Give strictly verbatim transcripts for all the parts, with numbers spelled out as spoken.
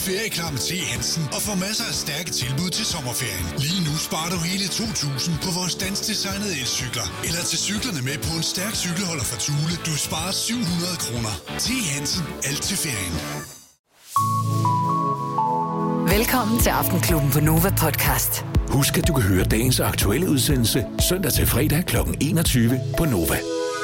ferieklar med T. Hansen og få masser af stærke tilbud til sommerferien. Lige nu sparer du hele to tusind på vores danskdesignede elcykler. Eller til cyklerne med på en stærk cykelholder fra Thule. Du sparer syv hundrede kroner. T. Hansen. Alt til ferien. Velkommen til Aftenklubben på Nova Podcast. Husk, at du kan høre dagens aktuelle udsendelse søndag til fredag kl. enogtyve på Nova.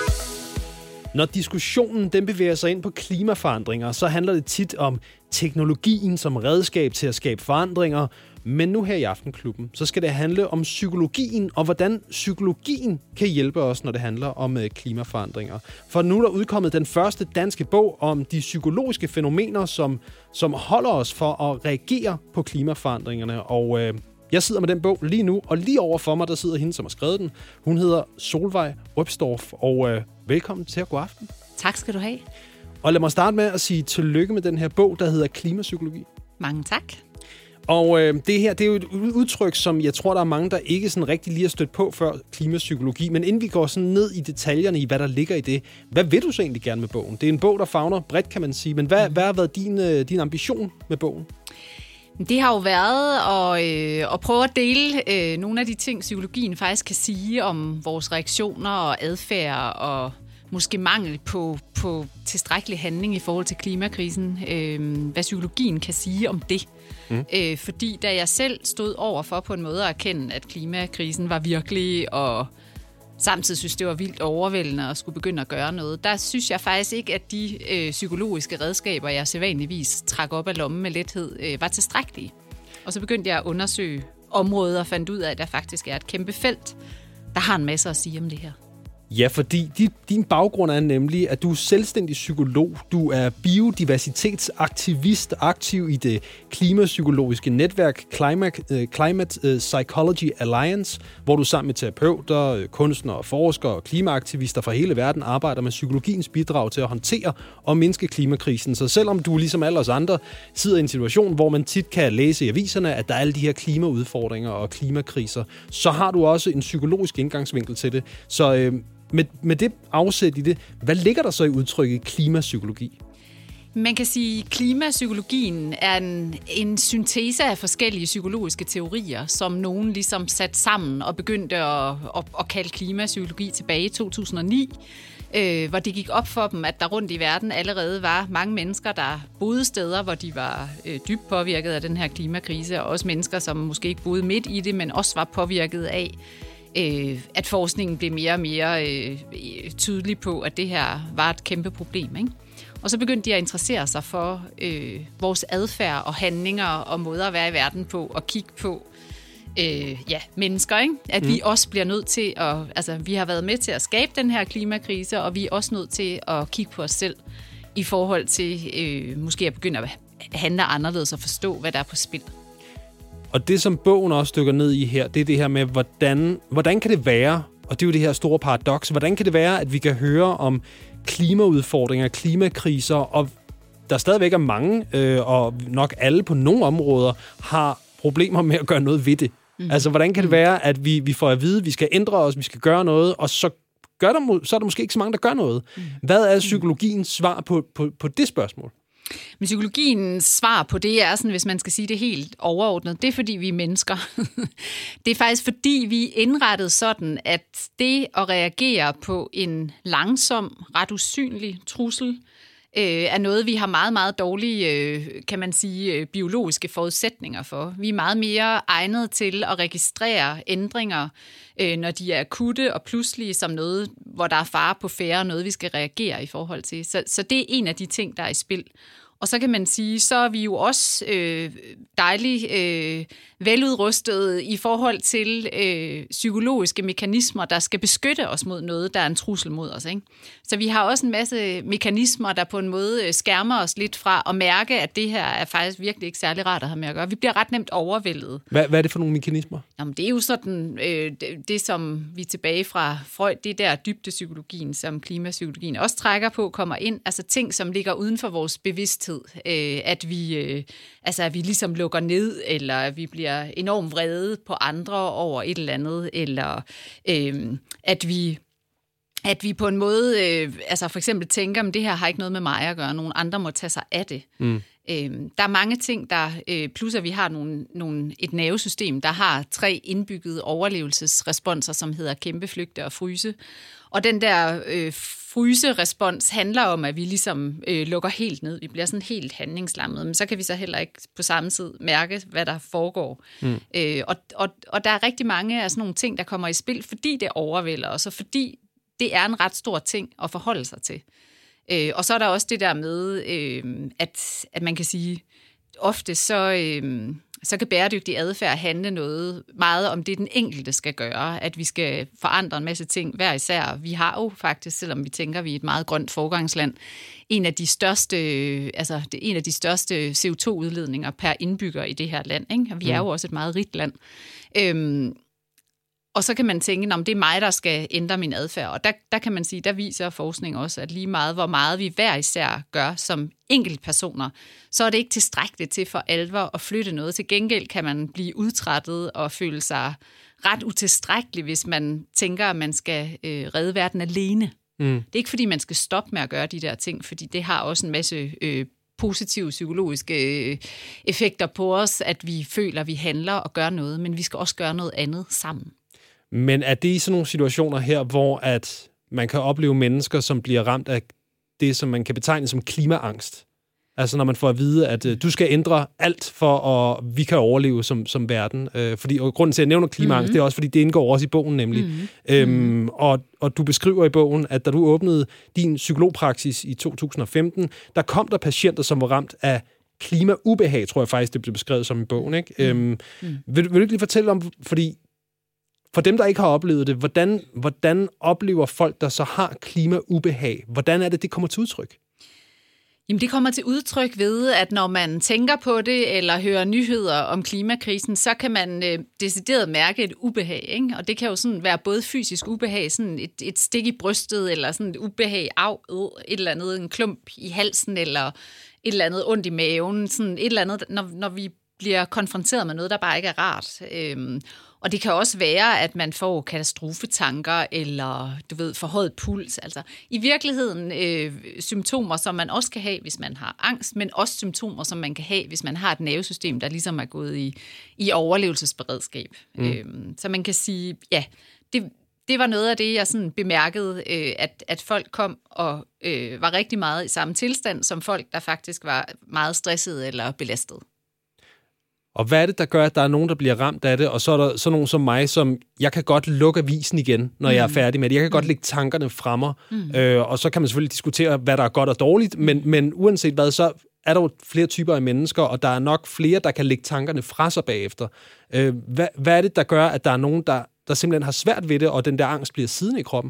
Når diskussionen den bevæger sig ind på klimaforandringer, så handler det tit om teknologien som redskab til at skabe forandringer. Men nu her i Aftenklubben, så skal det handle om psykologien, og hvordan psykologien kan hjælpe os, når det handler om klimaforandringer. For nu er der udkommet den første danske bog om de psykologiske fænomener, som, som holder os for at reagere på klimaforandringerne. Og øh, jeg sidder med den bog lige nu, og lige over for mig, der sidder hende, som har skrevet den. Hun hedder Solveig Røbstorff, og øh, velkommen til at god aften. Tak skal du have. Og lad mig starte med at sige tillykke med den her bog, der hedder Klimapsykologi. Mange tak. Og øh, det her, det er jo et udtryk, som jeg tror, der er mange, der ikke sådan rigtig lige har stødt på før klimapsykologi. Men inden vi går sådan ned i detaljerne i, hvad der ligger i det, hvad vil du så egentlig gerne med bogen? Det er en bog, der favner bredt, kan man sige. Men hvad, mm. hvad har været din, øh, din ambition med bogen? Det har jo været at, øh, at prøve at dele øh, nogle af de ting, psykologien faktisk kan sige om vores reaktioner og adfærd og måske mangel på, på tilstrækkelig handling i forhold til klimakrisen. Øh, hvad psykologien kan sige om det. Mm. Øh, fordi da jeg selv stod overfor på en måde at erkende, at klimakrisen var virkelig, og samtidig synes, det var vildt overvældende at skulle begynde at gøre noget, der synes jeg faktisk ikke, at de øh, psykologiske redskaber, jeg sædvanligvis trak op af lommen med lethed, øh, var tilstrækkelige. Og så begyndte jeg at undersøge områder og fandt ud af, at der faktisk er et kæmpe felt, der har en masse at sige om det her. Ja, fordi din baggrund er nemlig, at du er selvstændig psykolog. Du er biodiversitetsaktivist, aktiv i det klimapsykologiske netværk Climate, Climate Psychology Alliance, hvor du sammen med terapeuter, kunstnere, forskere og klimaaktivister fra hele verden arbejder med psykologiens bidrag til at håndtere og mindske klimakrisen. Så selvom du ligesom alle os andre sidder i en situation, hvor man tit kan læse i aviserne, at der er alle de her klimaudfordringer og klimakriser, så har du også en psykologisk indgangsvinkel til det. Så øh, Med, med det afsæt i det, hvad ligger der så i udtrykket klimapsykologi? Man kan sige, at klimapsykologien er en, en syntese af forskellige psykologiske teorier, som nogen ligesom satte sammen og begyndte at, at, at kalde klimapsykologi tilbage i to tusind og ni, øh, hvor det gik op for dem, at der rundt i verden allerede var mange mennesker, der boede steder, hvor de var øh, dybt påvirket af den her klimakrise, og også mennesker, som måske ikke boede midt i det, men også var påvirket af, at forskningen blev mere og mere øh, tydelig på, at det her var et kæmpe problem, ikke? Og så begyndte de at interessere sig for øh, vores adfærd og handlinger og måder at være i verden på, og kigge på øh, ja, mennesker, ikke? At mm. vi også bliver nødt til at, altså vi har været med til at skabe den her klimakrise, og vi er også nødt til at kigge på os selv i forhold til øh, måske at begynde at handle anderledes og forstå, hvad der er på spil. Og det, som bogen også dykker ned i her, det er det her med, hvordan, hvordan kan det være, og det er jo det her store paradoks, hvordan kan det være, at vi kan høre om klimaudfordringer, klimakriser, og der stadigvæk er mange, øh, og nok alle på nogle områder, har problemer med at gøre noget ved det. Mm. Altså, hvordan kan det være, at vi, vi får at vide, at vi skal ændre os, vi skal gøre noget, og så, gør der, så er der måske ikke så mange, der gør noget. Mm. Hvad er psykologiens svar på, på, på det spørgsmål? Men psykologiens svar på det er, sådan, hvis man skal sige det helt overordnet, det er fordi vi er mennesker. Det er faktisk fordi vi er indrettet sådan, at det at reagere på en langsom, ret usynlig trussel, øh, er noget, vi har meget, meget dårlige, øh, kan man sige, øh, biologiske forudsætninger for. Vi er meget mere egnet til at registrere ændringer, øh, når de er akutte og pludselige, som noget, hvor der er fare på færre, noget vi skal reagere i forhold til. Så, så det er en af de ting, der er i spil. Og så kan man sige, så er vi jo også øh, dejligt øh, veludrustede i forhold til øh, psykologiske mekanismer, der skal beskytte os mod noget, der er en trussel mod os, ikke? Så vi har også en masse mekanismer, der på en måde skærmer os lidt fra at mærke, at det her er faktisk virkelig ikke særlig rart at have med at gøre. Vi bliver ret nemt overvældet. Hvad, hvad er det for nogle mekanismer? Jamen, det er jo sådan, øh, det, det, som vi tilbage fra Freud, det der dybdepsykologien, som klimapsykologien også trækker på, kommer ind. Altså ting, som ligger uden for vores bevidsthed. Øh, at vi, øh, altså, at vi ligesom lukker ned, eller at vi bliver enormt vrede på andre over et eller andet, eller øh, at vi at vi på en måde, øh, altså for eksempel tænker, at det her har ikke noget med mig at gøre, nogen andre må tage sig af det. Mm. Øh, der er mange ting, der øh, plus at vi har nogle, nogle, et nervesystem, der har tre indbyggede overlevelsesresponser, som hedder kæmpe, flygte og fryse. Og den der øh, fryserespons handler om, at vi ligesom øh, lukker helt ned. Vi bliver sådan helt handlingslammet, men så kan vi så heller ikke på samme tid mærke, hvad der foregår. Mm. Øh, og, og, og der er rigtig mange af sådan nogle ting, der kommer i spil, fordi det overvælder os, og fordi det er en ret stor ting at forholde sig til. Øh, og så er der også det der med, øh, at, at man kan sige, ofte så, øh, så kan bæredygtig adfærd handle noget meget om det, den enkelte skal gøre, at vi skal forandre en masse ting hver især. Vi har jo faktisk, selvom vi tænker, at vi er et meget grønt foregangsland, en af de største, altså det er en af de største C O to udledninger per indbygger i det her land, ikke? Og vi er jo også et meget rigt land. Øh, Og så kan man tænke, om det er mig, der skal ændre min adfærd. Og der, der kan man sige, der viser forskning også, at lige meget, hvor meget vi hver især gør som enkeltpersoner, så er det ikke tilstrækkeligt til for alvor at flytte noget. Til gengæld kan man blive udtrættet og føle sig ret utilstrækkelig, hvis man tænker, at man skal øh, redde verden alene. Mm. Det er ikke, fordi man skal stoppe med at gøre de der ting, fordi det har også en masse øh, positive psykologiske øh, effekter på os, at vi føler, at vi handler og gør noget, men vi skal også gøre noget andet sammen. Men er det i sådan nogle situationer her, hvor at man kan opleve mennesker, som bliver ramt af det, som man kan betegne som klimaangst? Altså når man får at vide, at øh, du skal ændre alt for, at vi kan overleve som, som verden. Øh, fordi, og grunden til, at jeg nævner klimaangst, mm-hmm. det er også, fordi det indgår også i bogen nemlig. Mm-hmm. Øhm, og, og du beskriver i bogen, at da du åbnede din psykologpraksis i to tusind og femten, der kom der patienter, som var ramt af klimaubehag, tror jeg faktisk, det blev beskrevet som i bogen. Ikke? Mm-hmm. Øhm, vil, vil du ikke lige fortælle om, fordi for dem, der ikke har oplevet det, hvordan, hvordan oplever folk, der så har klimaubehag? Hvordan er det, det kommer til udtryk? Jamen, det kommer til udtryk ved, at når man tænker på det, eller hører nyheder om klimakrisen, så kan man øh, decideret mærke et ubehag, ikke? Og det kan jo sådan være både fysisk ubehag, sådan et, et stik i brystet, eller sådan et ubehag af et eller andet, en klump i halsen, eller et eller andet ondt i maven, sådan et eller andet, når, når vi bliver konfronteret med noget, der bare ikke er rart. Øhm, Og det kan også være, at man får katastrofetanker eller, du ved, forhøjet puls. Altså i virkeligheden øh, symptomer, som man også kan have, hvis man har angst, men også symptomer, som man kan have, hvis man har et nervesystem, der ligesom er gået i, i overlevelsesberedskab. Mm. Øh, så man kan sige, ja, det, det var noget af det, jeg sådan bemærkede, øh, at, at folk kom og øh, var rigtig meget i samme tilstand, som folk, der faktisk var meget stressede eller belastede. Og hvad er det, der gør, at der er nogen, der bliver ramt af det, og så er der så nogen som mig, som jeg kan godt lukke avisen igen, når mm. jeg er færdig med det. Jeg kan mm. godt lægge tankerne fra mig, mm. øh, og så kan man selvfølgelig diskutere, hvad der er godt og dårligt, men, men uanset hvad, så er der jo flere typer af mennesker, og der er nok flere, der kan lægge tankerne fra sig bagefter. Øh, hvad, hvad er det, der gør, at der er nogen, der, der simpelthen har svært ved det, og den der angst bliver siddende i kroppen?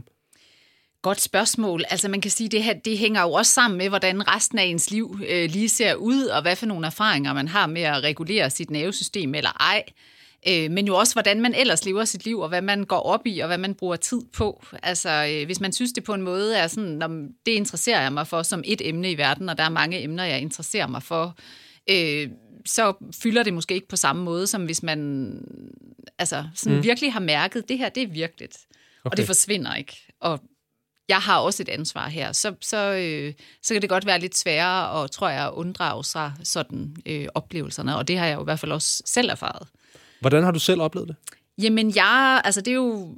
Godt spørgsmål. Altså man kan sige, det her, det hænger jo også sammen med, hvordan resten af ens liv øh, lige ser ud, og hvad for nogle erfaringer man har med at regulere sit nervesystem eller ej. Øh, men jo også, hvordan man ellers lever sit liv, og hvad man går op i, og hvad man bruger tid på. Altså øh, hvis man synes, det på en måde er sådan, om det interesserer jeg mig for som et emne i verden, og der er mange emner, jeg interesserer mig for, øh, så fylder det måske ikke på samme måde, som hvis man altså, sådan mm. virkelig har mærket, det her, det er virkeligt. Okay. Og det forsvinder ikke. Og jeg har også et ansvar her, så, så, øh, så kan det godt være lidt sværere, og tror jeg, at unddrage sig sådan øh, oplevelserne, og det har jeg jo i hvert fald også selv erfaret. Hvordan har du selv oplevet det? Jamen, jeg, altså det er jo,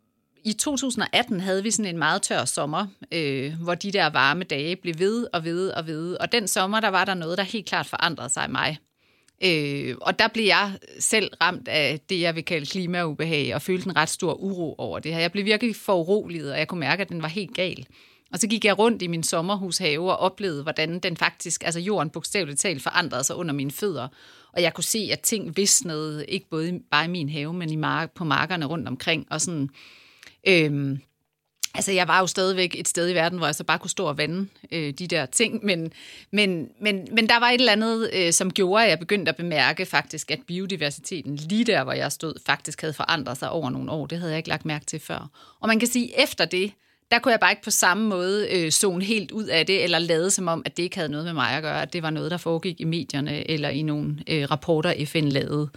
i to tusind og atten havde vi sådan en meget tør sommer, øh, hvor de der varme dage blev ved og ved og ved, og den sommer, der var der noget, der helt klart forandrede sig i mig. Øh, og der blev jeg selv ramt af det, jeg vil kalde klimaubehag, og følte en ret stor uro over det her. Jeg blev virkelig foruroliget, og jeg kunne mærke, at den var helt gal. Og så gik jeg rundt i min sommerhushave og oplevede, hvordan den faktisk, altså jorden bogstaveligt talt, forandrede sig under mine fødder. Og jeg kunne se, at ting visnede, ikke både bare i min have, men i mark, på markerne rundt omkring. Og sådan, øhm, altså jeg var jo stadigvæk et sted i verden, hvor jeg så bare kunne stå og vande øh, de der ting. Men, men, men, men der var et eller andet, øh, som gjorde, at jeg begyndte at bemærke faktisk, at biodiversiteten lige der, hvor jeg stod, faktisk havde forandret sig over nogle år. Det havde jeg ikke lagt mærke til før. Og man kan sige, efter det, der kunne jeg bare ikke på samme måde øh, zone helt ud af det, eller lade som om, at det ikke havde noget med mig at gøre, at det var noget, der foregik i medierne, eller i nogle øh, rapporter, F N lavede.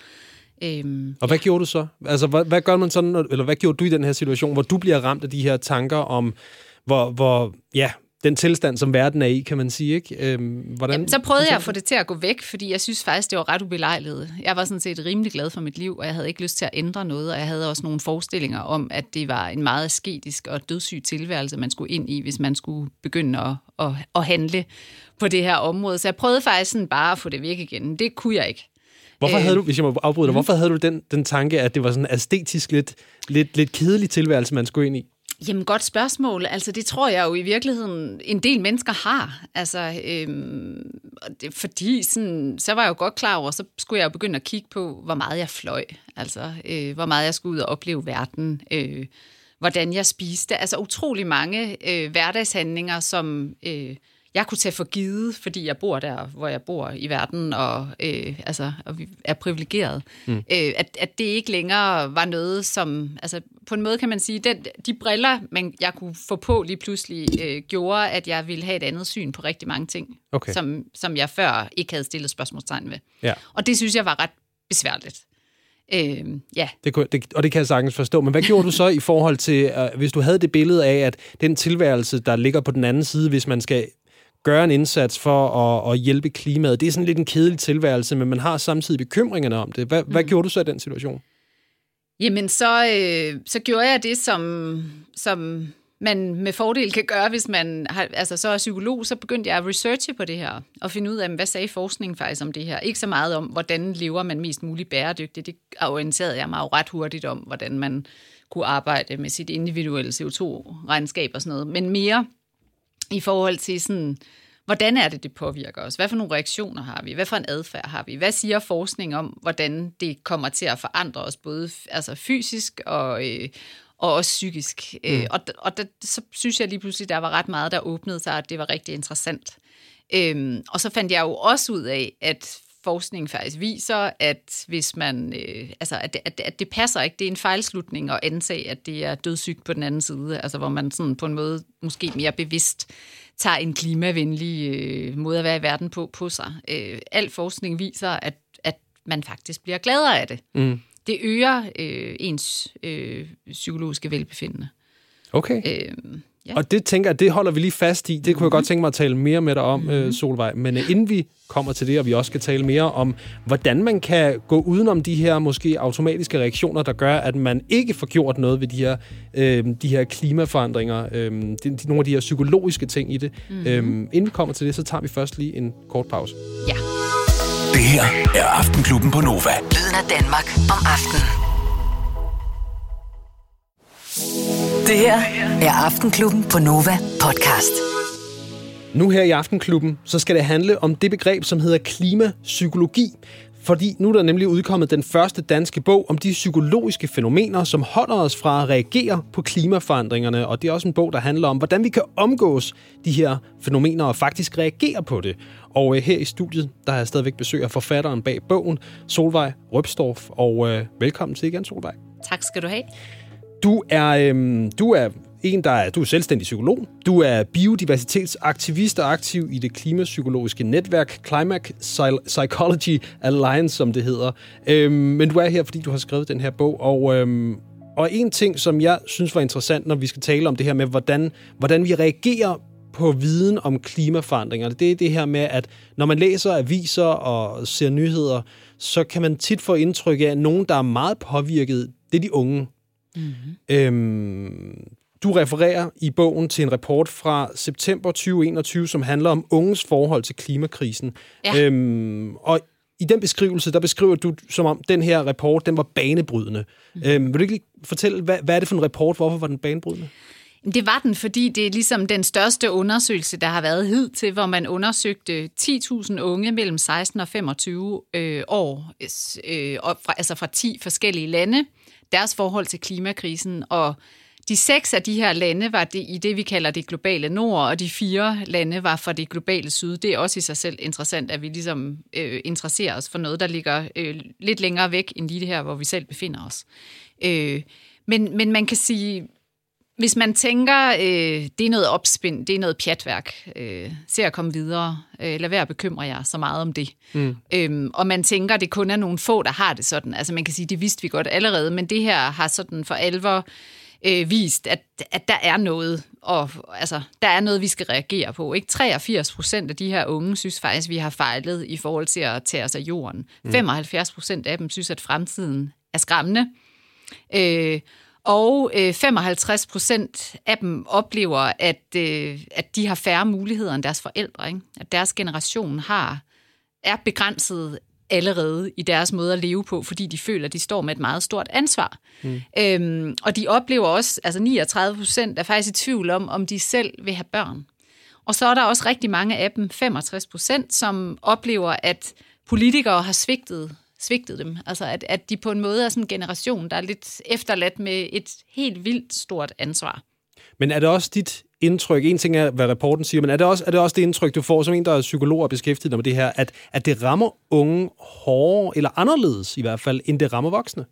Øhm, og hvad ja. gjorde du så? Altså, hvad, hvad gør man sådan, eller hvad gjorde du i den her situation, hvor du bliver ramt af de her tanker om, hvor, hvor ja, den tilstand, som verden er i, kan man sige, ikke? Øhm, hvordan, Jamen, så prøvede jeg at få det til at gå væk, fordi jeg synes faktisk, det var ret ubelejligt. Jeg var sådan set rimelig glad for mit liv, og jeg havde ikke lyst til at ændre noget, og jeg havde også nogle forestillinger om, at det var en meget asketisk og dødssyg tilværelse, man skulle ind i, hvis man skulle begynde at, at, at handle på det her område. Så jeg prøvede faktisk sådan bare at få det væk igen. Det kunne jeg ikke. Hvorfor havde du, hvis jeg må afbryde dig, hvorfor havde du den, den tanke, at det var sådan en æstetisk lidt, lidt, lidt kedelig tilværelse, man skulle ind i? Jamen, godt spørgsmål. Altså, det tror jeg jo i virkeligheden, en del mennesker har. Altså, øhm, det, fordi sådan, så var jeg jo godt klar over, så skulle jeg jo begynde at kigge på, hvor meget jeg fløj. Altså, øh, hvor meget jeg skulle ud og opleve verden. Øh, hvordan jeg spiste. Altså, utrolig mange øh, hverdagshandlinger, som øh, jeg kunne tage for givet, fordi jeg bor der, hvor jeg bor i verden, og, øh, altså, og vi er privilegeret. Mm. Øh, at, at det ikke længere var noget, som... Altså, på en måde kan man sige, den, de briller, man, jeg kunne få på lige pludselig, øh, gjorde, at jeg ville have et andet syn på rigtig mange ting, okay. som, som jeg før ikke havde stillet spørgsmålstegn ved. Ja. Og det synes jeg var ret besværligt. Øh, ja. det, det, og det kan jeg sagtens forstå. Men hvad gjorde du så i forhold til, uh, hvis du havde det billede af, at den tilværelse, der ligger på den anden side, hvis man skal gøre en indsats for at, at hjælpe klimaet, det er sådan lidt en kedelig tilværelse, men man har samtidig bekymringerne om det. Hvad, mm. hvad gjorde du så i den situation? Jamen, så, øh, så gjorde jeg det, som, som man med fordel kan gøre, hvis man har, altså, så er psykolog, så begyndte jeg at researche på det her, og finde ud af, hvad sagde forskningen faktisk om det her. Ikke så meget om, hvordan lever man mest muligt bæredygtigt. Det orienterede jeg mig jo ret hurtigt om, hvordan man kunne arbejde med sit individuelle C O to regnskab og sådan noget, men mere i forhold til sådan, hvordan er det, det påvirker os? Hvad for nogle reaktioner har vi? Hvad for en adfærd har vi? Hvad siger forskning om, hvordan det kommer til at forandre os, både altså fysisk og, øh, og også psykisk? Mm. Øh, og og der, så synes jeg lige pludselig, der var ret meget, der åbnede sig, at det var rigtig interessant. Øhm, og så fandt jeg jo også ud af, at forskning faktisk viser, at hvis man, øh, altså at, at, at det passer ikke, det er en fejlslutning at antage, at det er dødssygt på den anden side, altså hvor man sådan på en måde måske mere bevidst tager en klimavenlig øh, måde at være i verden på, på sig. Øh, al forskning viser, at, at man faktisk bliver gladere af det. Mm. Det øger øh, ens øh, psykologiske velbefindende. Okay. Øh, ja. Og det tænker jeg, det holder vi lige fast i. Det kunne mm-hmm. jeg godt tænke mig at tale mere med dig om, mm-hmm. Solvej. Men uh, inden vi kommer til det, og vi også skal tale mere om, hvordan man kan gå udenom de her måske automatiske reaktioner, der gør, at man ikke får gjort noget ved de her, øh, de her klimaforandringer, øh, de, de, nogle af de her psykologiske ting i det. Mm-hmm. Øh, inden vi kommer til det, så tager vi først lige en kort pause. Ja. Det her er Aftenklubben på Nova. Lyden af Danmark om aftenen. Det her er Aftenklubben på Nova podcast. Nu her i Aftenklubben, så skal det handle om det begreb, som hedder klimapsykologi. Fordi nu er der nemlig udkommet den første danske bog om de psykologiske fænomener, som holder os fra at reagere på klimaforandringerne. Og det er også en bog, der handler om, hvordan vi kan omgås de her fænomener og faktisk reagere på det. Og øh, her i studiet, der har jeg stadigvæk besøg af forfatteren bag bogen, Solvej Røbstorff. Og øh, velkommen til igen, Solvej. Tak skal du have. Du er, øhm, du er en, der er, du er selvstændig psykolog. Du er biodiversitetsaktivist og aktiv i det klimapsykologiske netværk Climate Psychology Alliance, som det hedder. Øhm, men du er her, fordi du har skrevet den her bog. Og, øhm, og en ting, som jeg synes var interessant, når vi skal tale om det her med, hvordan, hvordan vi reagerer på viden om klimaforandringer, det er det her med, at når man læser aviser og ser nyheder, så kan man tit få indtryk af, at nogen, der er meget påvirket, det er de unge. Mm-hmm. Øhm, du refererer i bogen til en rapport fra september tyve enogtyve, som handler om unges forhold til klimakrisen. Ja. Øhm, og i den beskrivelse, der beskriver du, som om den her rapport, den var banebrydende. Mm. Øhm, vil du ikke lige fortælle, hvad, hvad er det for en rapport? Hvorfor var den banebrydende? Det var den, fordi det er ligesom den største undersøgelse, der har været hidtil, hvor man undersøgte ti tusind unge mellem seksten og femogtyve øh, år, øh, fra, altså fra ti forskellige lande, deres forhold til klimakrisen, og de seks af de her lande var det i det, vi kalder det globale nord, og de fire lande var fra det globale syd. Det er også i sig selv interessant, at vi ligesom øh, interesserer os for noget, der ligger øh, lidt længere væk end lige det her, hvor vi selv befinder os. Øh, men, men man kan sige, hvis man tænker, øh, det er noget opspind, det er noget pjatværk, øh, se at komme videre, øh, lad være at bekymre jer så meget om det. Mm. Øhm, og man tænker, det kun er nogle få, der har det sådan. Altså man kan sige, det vidste vi godt allerede, men det her har sådan for alvor øh, vist, at, at der er noget, og, altså, der er noget, vi skal reagere på. Ikke? treogfirs procent af de her unge synes faktisk, vi har fejlet i forhold til at tage os af jorden. Mm. femoghalvfjerds procent af dem synes, at fremtiden er skræmmende. Øh, og øh, femoghalvtreds procent af dem oplever, at, øh, at de har færre muligheder end deres forældre. Ikke? At deres generation har, er begrænset allerede i deres måde at leve på, fordi de føler, at de står med et meget stort ansvar. Mm. Øhm, og de oplever også, altså niogtredive procent er faktisk i tvivl om, om de selv vil have børn. Og så er der også rigtig mange af dem, femogtres procent, som oplever, at politikere har svigtet, svigtet dem. Altså at, at de på en måde er sådan en generation, der er lidt efterladt med et helt vildt stort ansvar. Men er det også dit indtryk, en ting er, hvad rapporten siger, men er det også, er det, også det indtryk, du får som en, der er psykolog og beskæftiget dig med det her, at, at det rammer unge hårdere, eller anderledes i hvert fald, end det rammer voksne?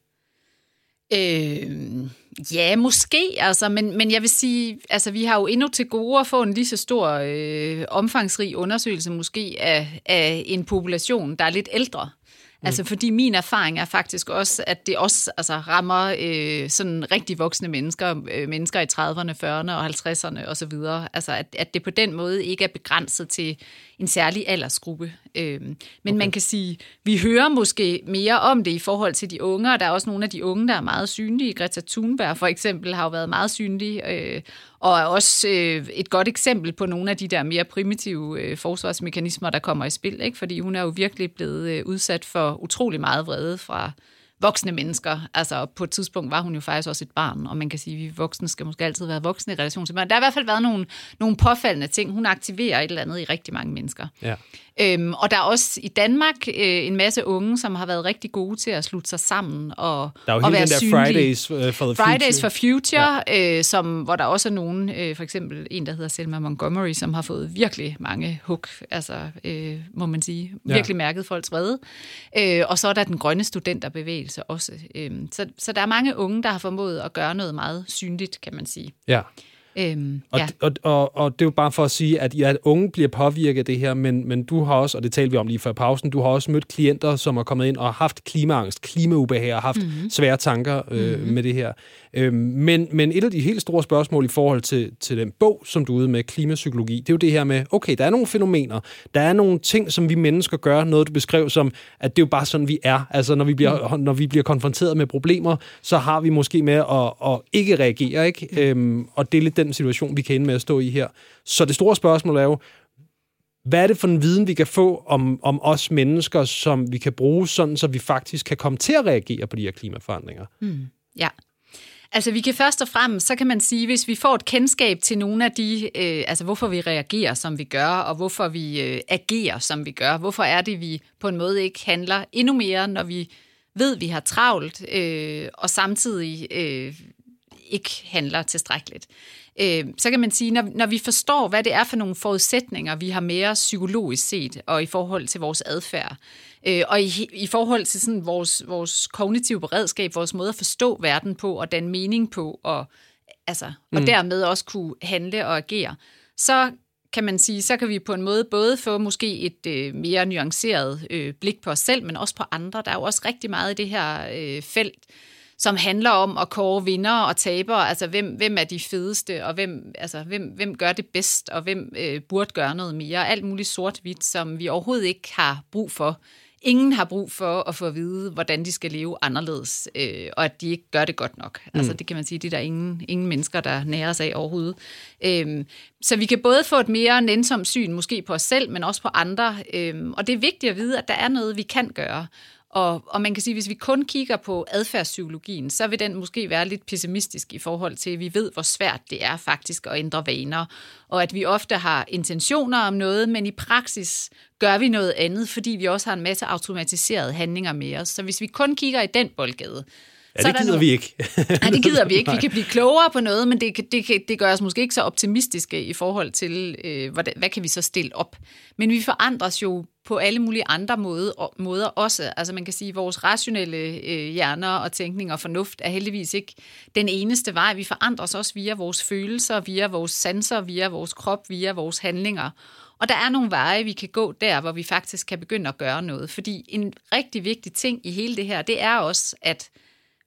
Øh, ja, måske, altså, men, men jeg vil sige, altså, vi har jo endnu til gode at få en lige så stor øh, omfangsrig undersøgelse måske af, af en population, der er lidt ældre. Mm. Altså, fordi min erfaring er faktisk også, at det også altså, rammer øh, sådan rigtig voksne mennesker, øh, mennesker i trediverne, fyrrerne og halvtredserne osv. Altså, at, at det på den måde ikke er begrænset til en særlig aldersgruppe. Øh, men okay. Man kan sige, vi hører måske mere om det i forhold til de unge, og der er også nogle af de unge, der er meget synlige. Greta Thunberg for eksempel har jo været meget synlig, øh, og er også øh, et godt eksempel på nogle af de der mere primitive øh, forsvarsmekanismer, der kommer i spil, ikke? Fordi hun er jo virkelig blevet øh, udsat for utrolig meget vrede fra voksne mennesker. Altså på et tidspunkt var hun jo faktisk også et barn, og man kan sige, at vi voksne skal måske altid være voksne i relation til børn. Der har i hvert fald været nogle, nogle påfaldende ting. Hun aktiverer et eller andet i rigtig mange mennesker. Ja. Øhm, og der er også i Danmark øh, en masse unge, som har været rigtig gode til at slutte sig sammen og, der er jo og være den der Fridays uh, for the Fridays for Future, ja. øh, som, hvor der også er nogen, øh, for eksempel en, der hedder Selma Montgomery, som har fået virkelig mange hug, altså øh, må man sige, virkelig ja. mærket folks vrede. Øh, og så er der den grønne studenterbevægelse også. Øh, så, så der er mange unge, der har formået at gøre noget meget synligt, kan man sige. Ja. Øhm, og, ja. og, og, og det er jo bare for at sige, at ja, unge bliver påvirket af det her, men, men du har også, og det talte vi om lige før pausen, du har også mødt klienter, som er kommet ind og har haft klimaangst, klimaubehag og haft mm-hmm. svære tanker øh, mm-hmm. med det her. Øh, men, men et af de helt store spørgsmål i forhold til, til den bog, som du er ude med, klimapsykologi, det er jo det her med, okay, der er nogle fænomener, der er nogle ting, som vi mennesker gør, noget du beskrev som, at det er jo bare sådan, vi er. Altså, når vi bliver, mm. når vi bliver konfronteret med problemer, så har vi måske med at, at ikke reagere, ikke? Mm. Øhm, og det er lidt den situation, vi kan ende med at stå i her. Så det store spørgsmål er jo, hvad er det for en viden, vi kan få om, om os mennesker, som vi kan bruge sådan, så vi faktisk kan komme til at reagere på de her klimaforandringer? Mm. Ja. Altså vi kan først og fremmest, så kan man sige, hvis vi får et kendskab til nogle af de, øh, altså hvorfor vi reagerer, som vi gør, og hvorfor vi øh, agerer, som vi gør, hvorfor er det, vi på en måde ikke handler endnu mere, når vi ved, vi har travlt, øh, og samtidig øh, ikke handler tilstrækkeligt. Øh, så kan man sige, når, når vi forstår, hvad det er for nogle forudsætninger, vi har mere psykologisk set, og i forhold til vores adfærd, øh, og i, i forhold til sådan vores, vores kognitive beredskab, vores måde at forstå verden på, og danne mening på, og, altså, og mm. dermed også kunne handle og agere, så kan man sige, så kan vi på en måde både få måske et øh, mere nuanceret øh, blik på os selv, men også på andre. Der er jo også rigtig meget i det her øh, felt, som handler om at kåre vindere og tabere, altså hvem, hvem er de fedeste, og hvem, altså, hvem, hvem gør det bedst, og hvem øh, burde gøre noget mere. Alt muligt sort-hvidt, som vi overhovedet ikke har brug for. Ingen har brug for at få at vide, hvordan de skal leve anderledes, øh, og at de ikke gør det godt nok. Mm. Altså det kan man sige, det er der ingen, ingen mennesker, der nærer sig af overhovedet. Øhm, så vi kan både få et mere nænsomt syn, måske på os selv, men også på andre. Øhm, og det er vigtigt at vide, at der er noget, vi kan gøre. Og, og man kan sige, at hvis vi kun kigger på adfærdspsykologien, så vil den måske være lidt pessimistisk i forhold til, at vi ved, hvor svært det er faktisk at ændre vaner, og at vi ofte har intentioner om noget, men i praksis gør vi noget andet, fordi vi også har en masse automatiserede handlinger med os. Så hvis vi kun kigger i den boldgade, ja, det gider nogle... vi ikke. Nej, det gider vi ikke. Vi kan blive klogere på noget, men det, det, det gør os måske ikke så optimistiske i forhold til, øh, hvad, hvad kan vi så stille op. Men vi forandres jo på alle mulige andre måder, måder også. Altså man kan sige, at vores rationelle øh, hjerner og tænkning og fornuft er heldigvis ikke den eneste vej. Vi forandres også via vores følelser, via vores sanser, via vores krop, via vores handlinger. Og der er nogle veje, vi kan gå der, hvor vi faktisk kan begynde at gøre noget. Fordi en rigtig vigtig ting i hele det her, det er også, at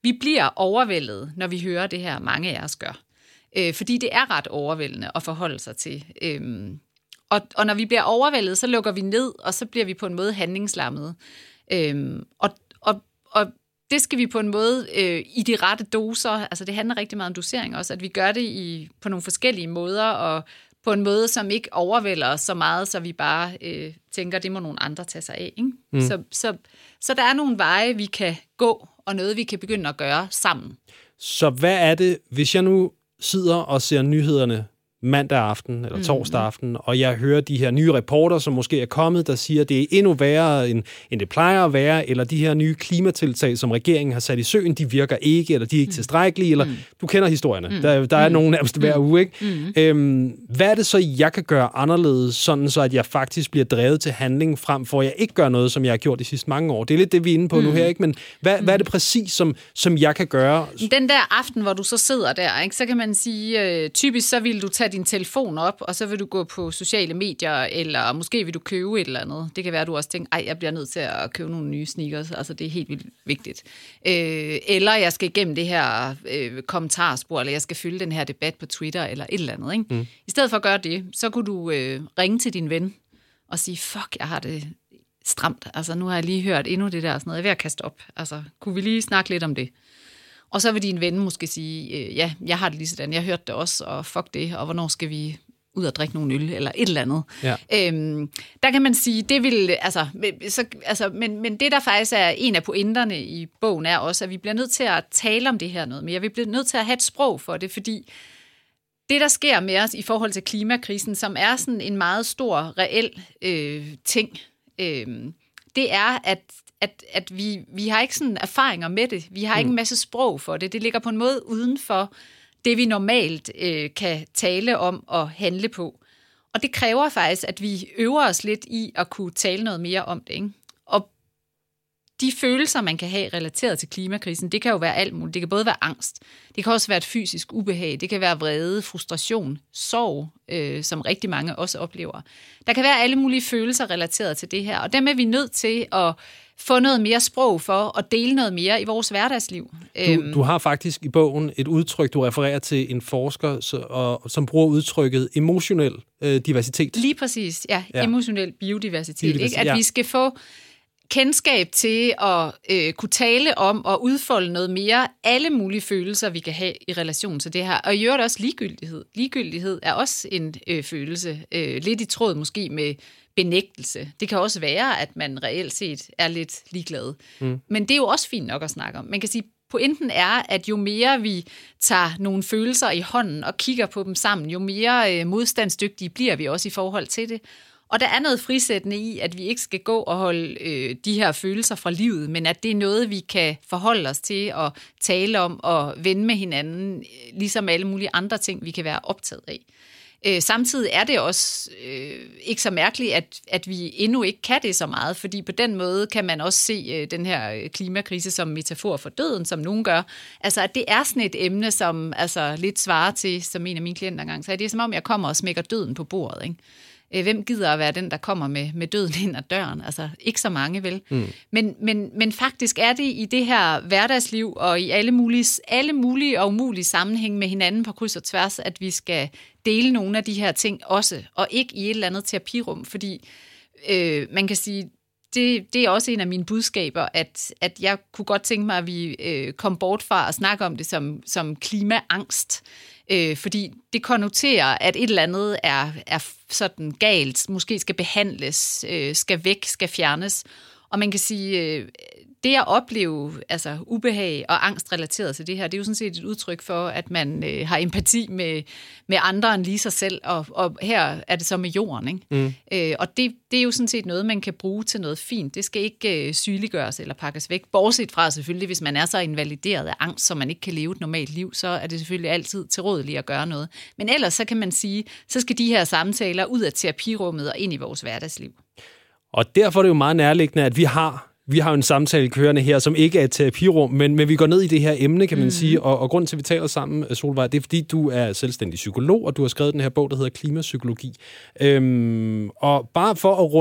vi bliver overvældet, når vi hører det her, mange af os gør. Øh, fordi det er ret overvældende at forholde sig til. Øhm, og, og når vi bliver overvældet, så lukker vi ned, og så bliver vi på en måde handlingslammet. Øhm, og, og, og det skal vi på en måde øh, i de rette doser, altså det handler rigtig meget om dosering også, at vi gør det i, på nogle forskellige måder, og på en måde, som ikke overvælder os så meget, så vi bare øh, tænker, det må nogle andre tage sig af. Ikke? Mm. Så, så, så der er nogle veje, vi kan gå, og noget, vi kan begynde at gøre sammen. Så hvad er det, hvis jeg nu sidder og ser nyhederne mandag aften eller torsdag aften, og jeg hører de her nye reporter, som måske er kommet, der siger, at det er endnu værre, end, end det plejer at være, eller de her nye klimatiltag, som regeringen har sat i søen, de virker ikke, eller de er ikke tilstrækkelige, eller mm. du kender historierne. Mm. Der, der er mm. nogen nærmest hver uge, ikke? Mm. Øhm, hvad er det så, jeg kan gøre anderledes, sådan så at jeg faktisk bliver drevet til handling, frem for at jeg ikke gør noget, som jeg har gjort de sidste mange år? Det er lidt det, vi er inde på mm. nu her, ikke? Men hvad, mm. hvad er det præcis, som, som jeg kan gøre? Den der aften, hvor du så sidder der, ikke, så kan man sige, øh, typisk så vil du tage din telefon op, og så vil du gå på sociale medier, eller måske vil du købe et eller andet. Det kan være, at du også tænker, ej, jeg bliver nødt til at købe nogle nye sneakers. Altså, det er helt vildt vigtigt. Øh, eller jeg skal igennem det her øh, kommentarspor, eller jeg skal følge den her debat på Twitter, eller et eller andet. Ikke? Mm. I stedet for at gøre det, så kunne du øh, ringe til din ven og sige, fuck, jeg har det stramt. Altså, nu har jeg lige hørt endnu det der, sådan noget. Jeg er ved at kaste op. Altså, kunne vi lige snakke lidt om det? Og så vil din ven måske sige, øh, ja, jeg har det lige sådan, jeg hørte det også, og fuck det, og hvornår skal vi ud og drikke nogle øl, eller et eller andet. Ja. Øhm, der kan man sige, det vil, altså, så, altså men, men det der faktisk er en af pointerne i bogen, er også, at vi bliver nødt til at tale om det her noget mere. Vi bliver nødt til at have et sprog for det, fordi det, der sker med os i forhold til klimakrisen, som er sådan en meget stor, reel øh, ting, øh, det er, at at, at vi, vi har ikke sådan erfaringer med det. Vi har ikke en masse sprog for det. Det ligger på en måde uden for det, vi normalt øh, kan tale om og handle på. Og det kræver faktisk, at vi øver os lidt i at kunne tale noget mere om det. Ikke? Og de følelser, man kan have relateret til klimakrisen, det kan jo være alt muligt. Det kan både være angst, det kan også være et fysisk ubehag, det kan være vrede, frustration, sorg, øh, som rigtig mange også oplever. Der kan være alle mulige følelser relateret til det her, og dem er vi nødt til at få noget mere sprog for og dele noget mere i vores hverdagsliv. Du, du har faktisk i bogen et udtryk, du refererer til en forsker, så, og, som bruger udtrykket emotionel øh, diversitet. Lige præcis, ja. ja. Emotionel biodiversitet. biodiversitet ikke? At ja. vi skal få kendskab til at øh, kunne tale om og udfolde noget mere alle mulige følelser, vi kan have i relation til det her. Og i øvrigt også ligegyldighed. Ligegyldighed er også en øh, følelse, øh, lidt i tråd måske med benægtelse. Det kan også være, at man reelt set er lidt ligeglad. Mm. Men det er jo også fint nok at snakke om. Man kan sige, pointen er, at jo mere vi tager nogle følelser i hånden og kigger på dem sammen, jo mere øh, modstandsdygtige bliver vi også i forhold til det. Og der er noget frisættende i, at vi ikke skal gå og holde øh, de her følelser fra livet, men at det er noget, vi kan forholde os til at tale om og vende med hinanden, ligesom alle mulige andre ting, vi kan være optaget af. Øh, samtidig er det også øh, ikke så mærkeligt, at, at vi endnu ikke kan det så meget, fordi på den måde kan man også se øh, den her klimakrise som metafor for døden, som nogen gør. Altså, at det er sådan et emne, som altså, lidt svarer til, som en af mine klienter engang sagde, det er som om, jeg kommer og smækker døden på bordet, ikke? Hvem gider at være den, der kommer med, med døden ind ad døren? Altså, ikke så mange, vel? Mm. Men, men, men faktisk er det i det her hverdagsliv og i alle mulige, alle mulige og umulige sammenhæng med hinanden på kryds og tværs, at vi skal dele nogle af de her ting også, og ikke i et eller andet terapirum, fordi øh, man kan sige, det, det er også en af mine budskaber, at, at jeg kunne godt tænke mig, at vi øh, kom bort fra at snakke om det som, som klimaangst, øh, fordi det konnoterer, at et eller andet er, er sådan galt, måske skal behandles, øh, skal væk, skal fjernes. Og man kan sige, øh, det at opleve altså, ubehag og angst relateret til det her, det er jo sådan set et udtryk for, at man øh, har empati med, med andre end lige sig selv, og, og her er det så med jorden. Ikke? Mm. Øh, og det, det er jo sådan set noget, man kan bruge til noget fint. Det skal ikke øh, sygeliggøres eller pakkes væk. Bortset fra selvfølgelig, hvis man er så invalideret af angst, så man ikke kan leve et normalt liv, så er det selvfølgelig altid tilrådeligt at gøre noget. Men ellers så kan man sige, så skal de her samtaler ud af terapirummet og ind i vores hverdagsliv. Og derfor er det jo meget nærliggende, at vi har Vi har jo en samtale kørende her, som ikke er et terapirum, men, men vi går ned i det her emne, kan man mm. sige, og, og grunden til, at vi taler sammen, Solvej, det er, fordi du er selvstændig psykolog, og du har skrevet den her bog, der hedder Klimapsykologi. Øhm, og bare for at runde,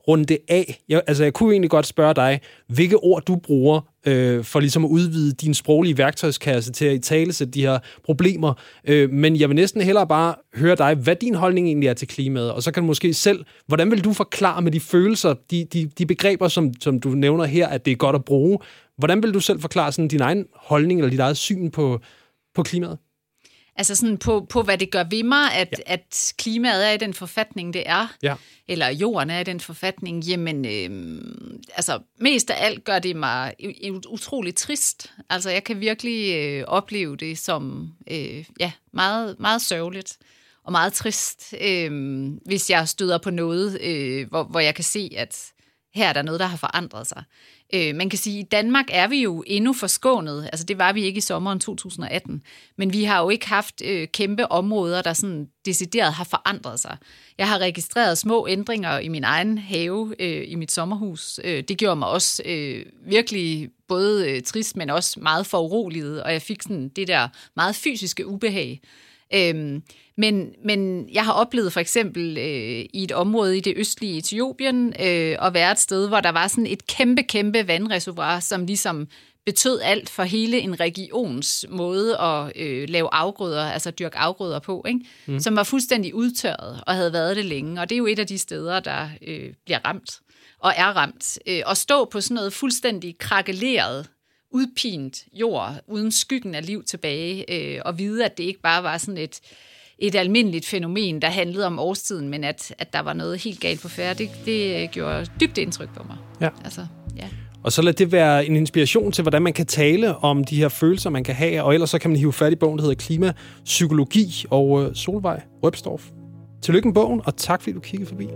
runde det af. Jeg, altså, jeg kunne egentlig godt spørge dig, hvilke ord du bruger øh, for ligesom at udvide din sproglige værktøjskasse til at italesætte de her problemer. Øh, men jeg vil næsten hellere bare høre dig, hvad din holdning egentlig er til klimaet, og så kan du måske selv, hvordan vil du forklare med de følelser, de, de, de begreber, som, som du nævner her, at det er godt at bruge. Hvordan vil du selv forklare sådan din egen holdning eller dit eget syn på, på klimaet? Altså sådan på, på, hvad det gør ved mig, at, ja. at klimaet er i den forfatning, det er, ja. eller jorden er i den forfatning, jamen, øh, altså mest af alt gør det mig utroligt trist. Altså jeg kan virkelig øh, opleve det som øh, ja, meget, meget sørgeligt og meget trist, øh, hvis jeg støder på noget, øh, hvor, hvor jeg kan se, at her er der noget, der har forandret sig. Øh, man kan sige, at i Danmark er vi jo endnu forskånet. Altså det var vi ikke i sommeren to tusind atten. Men vi har jo ikke haft øh, kæmpe områder, der sådan decideret har forandret sig. Jeg har registreret små ændringer i min egen have, øh, i mit sommerhus. Øh, det gjorde mig også øh, virkelig både øh, trist, men også meget foruroliget. Og jeg fik sådan det der meget fysiske ubehag. Øhm, men, men jeg har oplevet for eksempel øh, i et område i det østlige Etiopien øh, at være et sted, hvor der var sådan et kæmpe, kæmpe vandreservoir, som ligesom betød alt for hele en regions måde at øh, lave afgrøder, altså dyrke afgrøder på, ikke? Mm. Som var fuldstændig udtørret og havde været det længe. Og det er jo et af de steder, der øh, bliver ramt og er ramt. Øh, at stå på sådan noget fuldstændig krakeleret, udpint jord, uden skyggen af liv tilbage, øh, og vide, at det ikke bare var sådan et, et almindeligt fænomen, der handlede om årstiden, men at, at der var noget helt galt på færre, det, det gjorde dybt indtryk på mig. Ja. Altså, ja. Og så lad det være en inspiration til, hvordan man kan tale om de her følelser, man kan have, og ellers så kan man hive fat i bogen, der hedder Klimapsykologi, og Solvej Røbstorff. Tillykke med bogen, og tak fordi du kiggede forbi.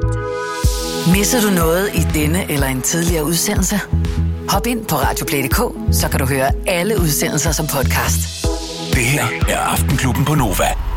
Misser du noget i denne eller en tidligere udsendelse? Hop ind på radioplay punktum d k, så kan du høre alle udsendelser som podcast. Det her er Aftenklubben på Nova.